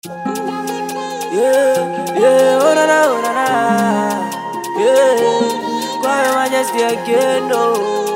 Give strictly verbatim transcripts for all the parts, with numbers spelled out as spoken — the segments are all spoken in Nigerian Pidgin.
Yeah, yeah, oh na na, oh na na. Yeah, Quiet Majesty again, no.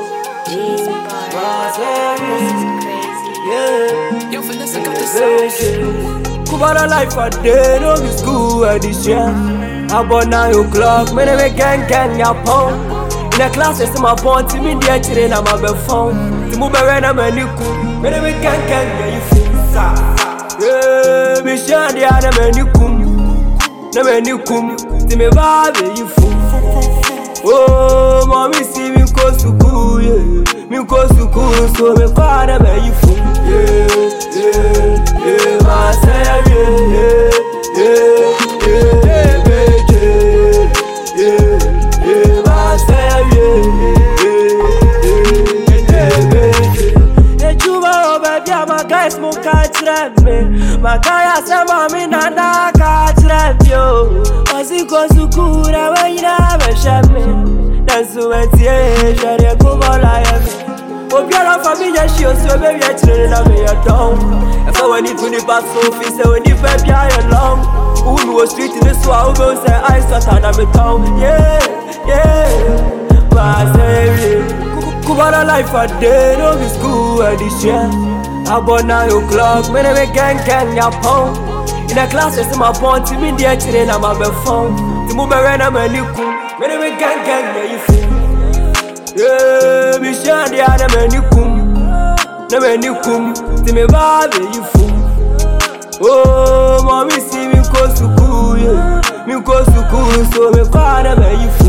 Yeah, Yo, Vanessa got the sauce. Kubana life a day, no be school edition. About nine o'clock, me never gang gang ya pound. In a class, I see my phone, to me the children I'm a phone. To move around, I'm a new cool. Me never gang gang ya you fool. Yeah, me shine the other man you come. No man you come. To me baby you fool. Oh, mommy see me go to school, yeah. Me go to school, so me call them man you fool. Yeah, yeah, yeah, myself, yeah, yeah, yeah, yeah, yeah, yeah, yeah, myself, yeah, yeah, yeah, yeah. Hey, Juba, oh baby, my guys, mo catch them, me. My guys, say, mommy, nana, catch them, yo. Cause he goes to school, I want you to have a shot, me. That's so much, yeah, shall you go all I am. Oh, girl, for me, yeah, she also baby, I train on me, you're down. If I want it to the back, so if you say, when you baby, I along. Who was street in the swamp, who say, I start on me town. Yeah, yeah, my say, Kubana life a day, no be school edition. About nine o'clock, me never gang gang ya pound. In a class, I see my phone, to me, the children, I'm a phone. To move around, I'm a new cool. Me never gang gang, yeah, you fool. Yeah, me shine the other man you come. No man you come. To me baby you fool. Oh, mommy see me go to school, yeah. Me go to school, so me call them man you fool.